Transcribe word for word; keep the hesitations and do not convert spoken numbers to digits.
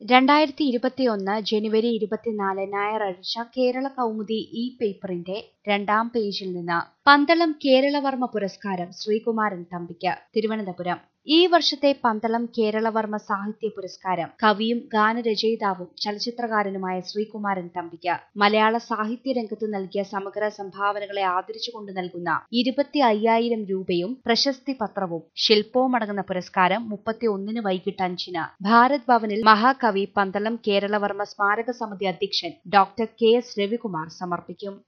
രണ്ടായിരത്തി ഇരുപത്തിയൊന്ന് ജനുവരി ഇരുപത്തിനാല് ഞായറാഴ്ച കേരള കൗമുദി ഇ പേപ്പറിന്റെ രണ്ടാം പേജിൽ നിന്ന് പന്തളം കേരളവർമ്മ പുരസ്കാരം ശ്രീകുമാരൻ തമ്പിക്ക്. തിരുവനന്തപുരം. ഈ വർഷത്തെ പന്തളം കേരളവർമ്മ സാഹിത്യ പുരസ്കാരം കവിയും ഗാനരചയിതാവും ചലച്ചിത്രകാരനുമായ ശ്രീകുമാരൻ തമ്പിക്ക്. മലയാള സാഹിത്യ രംഗത്ത് നൽകിയ സമഗ്ര സംഭാവനകളെ ആദരിച്ചുകൊണ്ട് നൽകുന്ന ഇരുപത്തി അയ്യായിരം രൂപയും പ്രശസ്തി പത്രവും ശില്പവുമടങ്ങുന്ന പുരസ്കാരം മുപ്പത്തി ഒന്നിന് വൈകിട്ട് അഞ്ചിന് ഭാരത് ഭവനിൽ മഹാകവി പന്തളം കേരളവർമ്മ സ്മാരക സമിതി അധ്യക്ഷൻ ഡോക്ടർ കെ എസ് രവികുമാർ സമർപ്പിക്കും.